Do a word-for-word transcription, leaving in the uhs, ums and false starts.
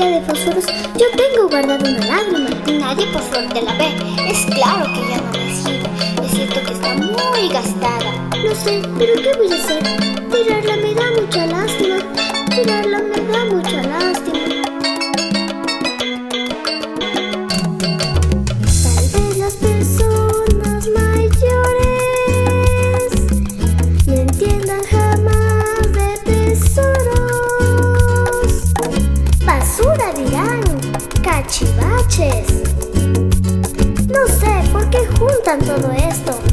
cantidad de fósforos, yo tengo guardada una lágrima. Nadie por suerte la ve. Es claro que ya no me sirve. Es cierto que está muy gastada. No sé, pero ¿qué voy a hacer? Tirarla me da mucha lástima. Tirarla me da mucha lástima. Tal vez las personas mayores no entiendan jamás de tesoros. Basura dirán, cachivaches. No sé por qué juntan todo esto.